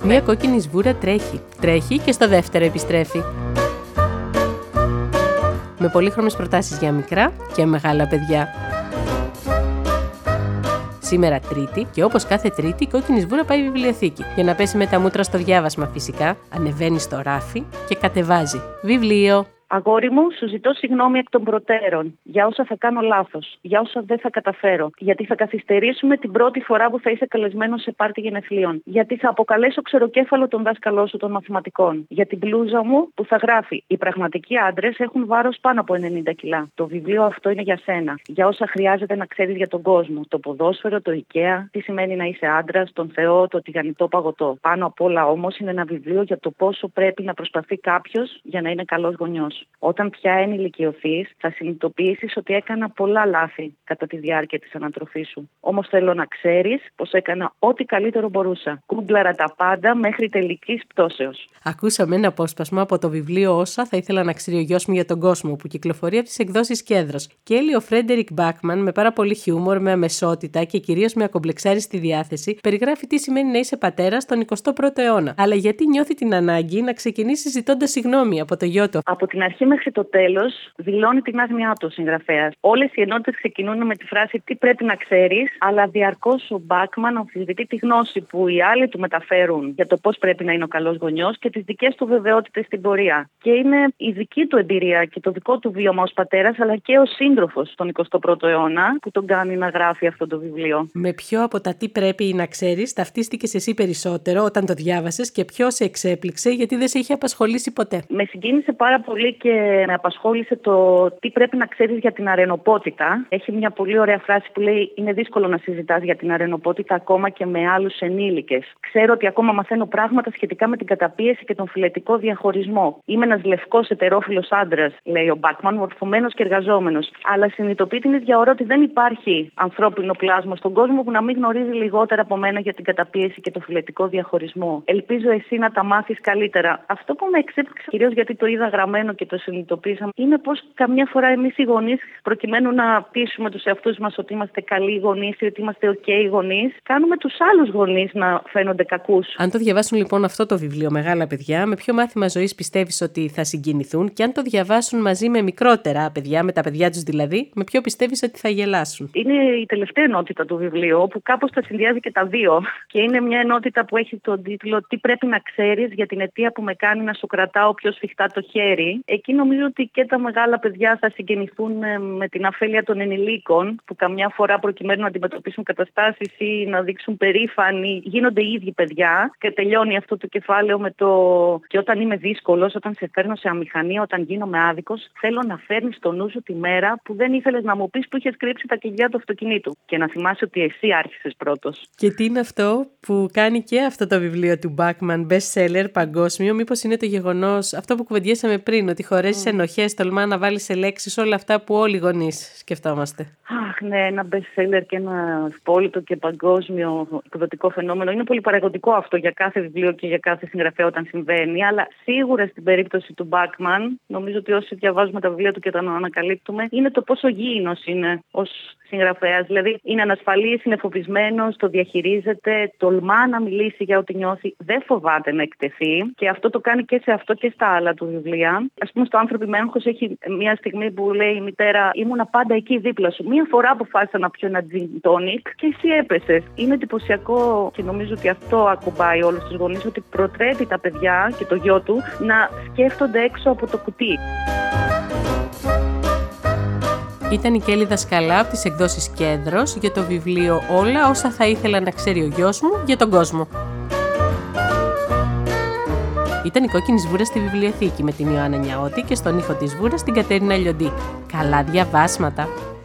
Μία κόκκινη σβούρα τρέχει και στο δεύτερο επιστρέφει. Με πολύχρωμες προτάσεις για μικρά και μεγάλα παιδιά. Σήμερα Τρίτη και όπως κάθε Τρίτη η κόκκινη σβούρα πάει βιβλιοθήκη. Για να πέσει με τα μούτρα στο διάβασμα φυσικά, ανεβαίνει στο ράφι και κατεβάζει βιβλίο. Αγόρι μου, σου ζητώ συγγνώμη εκ των προτέρων για όσα θα κάνω λάθος, για όσα δεν θα καταφέρω. Γιατί θα καθυστερήσουμε την πρώτη φορά που θα είσαι καλεσμένος σε πάρτι γενεθλίων. Γιατί θα αποκαλέσω ξεροκέφαλο τον δάσκαλό σου των μαθηματικών. Για την μπλούζα μου που θα γράφει: οι πραγματικοί άντρες έχουν βάρος πάνω από 90 κιλά. Το βιβλίο αυτό είναι για σένα. Για όσα χρειάζεται να ξέρεις για τον κόσμο. Το ποδόσφαιρο, το IKEA, τι σημαίνει να είσαι άντρας, τον Θεό, το τηγανιτό παγωτό. Πάνω απ' όλα όμως είναι ένα βιβλίο για το πόσο πρέπει να προσπαθεί κάποιος για να είναι καλός γονιός. Όταν πια ενηλικιωθείς, θα συνειδητοποιήσεις ότι έκανα πολλά λάθη κατά τη διάρκεια της ανατροφής σου. Όμως θέλω να ξέρεις πως έκανα ό,τι καλύτερο μπορούσα. Κούγκλαρα τα πάντα μέχρι τελικής πτώσεως. Ακούσαμε ένα απόσπασμα από το βιβλίο «Όσα θα ήθελα να ξέρει ο γιος μου για τον κόσμο», που κυκλοφορεί από τις εκδόσεις Κέντρος. Και έλεγε ο Φρέντερικ Μπάκμαν με πάρα πολύ χιούμορ, με αμεσότητα και κυρίως με ακομπλεξάριστη διάθεση, περιγράφει τι σημαίνει να είσαι πατέρας στον 21ο αιώνα. Αλλά γιατί νιώθει την ανάγκη να ξεκινήσει ζητώντας συγγνώμη από το γιο του. Από την αρχή μέχρι το τέλος δηλώνει την άγνοιά του ο συγγραφέας. Όλες οι ενότητες ξεκινούν με τη φράση «τι πρέπει να ξέρεις», αλλά διαρκώς ο Μπάκμαν αμφισβητεί τη γνώση που οι άλλοι του μεταφέρουν για το πώς πρέπει να είναι ο καλός γονιός και τις δικές του βεβαιότητες στην πορεία. Και είναι η δική του εμπειρία και το δικό του βίωμα ως πατέρας, αλλά και ως σύντροφος στον 21ο αιώνα, που τον κάνει να γράφει αυτό το βιβλίο. Με ποιο από τα τι πρέπει να ξέρεις ταυτίστηκες εσύ περισσότερο όταν το διάβασες και ποιο σε εξέπληξε γιατί δεν σε είχε απασχολήσει ποτέ? Με συγκίνησε πάρα πολύ και με απασχόλησε το τι πρέπει να ξέρεις για την αρενοπότητα. Έχει μια πολύ ωραία φράση που λέει: είναι δύσκολο να συζητάς για την αρενοπότητα ακόμα και με άλλους ενήλικες. Ξέρω ότι ακόμα μαθαίνω πράγματα σχετικά με την καταπίεση και τον φυλετικό διαχωρισμό. Είμαι ένας λευκός ετερόφιλος άντρας, λέει ο Μπάκμαν, μορφωμένος και εργαζόμενος. Αλλά συνειδητοποιεί την ίδια ώρα ότι δεν υπάρχει ανθρώπινο πλάσμα στον κόσμο που να μην γνωρίζει λιγότερα από μένα για την καταπίεση και τον φυλετικό διαχωρισμό. Ελπίζω εσύ να τα μάθεις καλύτερα. Αυτό που με εξέπληξε, κυρίως γιατί το είδα γραμμένο και το συνειδητοποίησαμε, είναι πως καμιά φορά εμείς οι γονείς, προκειμένου να πείσουμε τους εαυτούς μας ότι είμαστε καλοί γονείς ή ότι είμαστε OK γονείς, κάνουμε τους άλλους γονείς να φαίνονται κακούς. Αν το διαβάσουν λοιπόν αυτό το βιβλίο μεγάλα παιδιά, με ποιο μάθημα ζωής πιστεύεις ότι θα συγκινηθούν, και αν το διαβάσουν μαζί με μικρότερα παιδιά, με τα παιδιά τους δηλαδή, με ποιο πιστεύεις ότι θα γελάσουν? Είναι η τελευταία ενότητα του βιβλίου, όπου κάπως τα συνδυάζει και τα δύο. Και είναι μια ενότητα που έχει τον τίτλο «Τι πρέπει να ξέρεις για την αιτία που με κάνει να σου κρατάω πιο σφιχτά το χέρι». Εκεί νομίζω ότι και τα μεγάλα παιδιά θα συγκινηθούν με την αφέλεια των ενηλίκων, που καμιά φορά προκειμένου να αντιμετωπίσουν καταστάσεις ή να δείξουν περήφανοι, γίνονται οι ίδιοι παιδιά. Και τελειώνει αυτό το κεφάλαιο με το «και όταν είμαι δύσκολος, όταν σε φέρνω σε αμηχανία, όταν γίνομαι άδικος, θέλω να φέρνεις στο νου σου τη μέρα που δεν ήθελες να μου πεις που είχες κρύψει τα κλειδιά του αυτοκινήτου. Και να θυμάσαι ότι εσύ άρχισες πρώτος». Και τι είναι αυτό που κάνει και αυτό το βιβλίο του Μπάκμαν best seller παγκόσμιο? Μήπως είναι το γεγονός, αυτό που κουβεντιάσαμε πριν, ότι χωρέσεις ενοχές, τολμά να βάλεις σε λέξεις όλα αυτά που όλοι οι γονείς σκεφτόμαστε? Αχ, ναι, ένα best seller και ένα πόλητο και παγκόσμιο εκδοτικό φαινόμενο. Είναι πολύ παραγωγικό αυτό για κάθε βιβλίο και για κάθε συγγραφέα όταν συμβαίνει, αλλά σίγουρα στην περίπτωση του Μπάκμαν, νομίζω ότι όσοι διαβάζουμε τα βιβλία του και τα ανακαλύπτουμε, είναι το πόσο γήινος είναι ως συγγραφέας. Δηλαδή, είναι ανασφαλής, είναι φοβισμένος, το διαχειρίζεται, τολμά να μιλήσει για ό,τι νιώθει, δεν φοβάται να εκτεθεί, και αυτό το κάνει και σε αυτό και στα άλλα του βιβλία. Ας πούμε, στο «Άνθρωποι με άγχος» έχει μια στιγμή που λέει η μητέρα: ήμουνα πάντα εκεί δίπλα σου. Μία φορά αποφάσισα να πιω ένα gin tonic και εσύ έπεσες. Είναι εντυπωσιακό και νομίζω ότι αυτό ακουμπάει όλους τους γονείς, ότι προτρέπει τα παιδιά και το γιο του να σκέφτονται έξω από το κουτί. Ήταν η Κέλλη Δασκαλά από τις εκδόσεις Κέντρος για το βιβλίο «Όλα όσα θα ήθελα να ξέρει ο γιος μου για τον κόσμο». Ήταν η κόκκινη σβούρα στη βιβλιοθήκη με την Ιωάννα Νιαώτη και στον ήχο της σβούρας την Κατερίνα Λιοντή. Καλά διαβάσματα!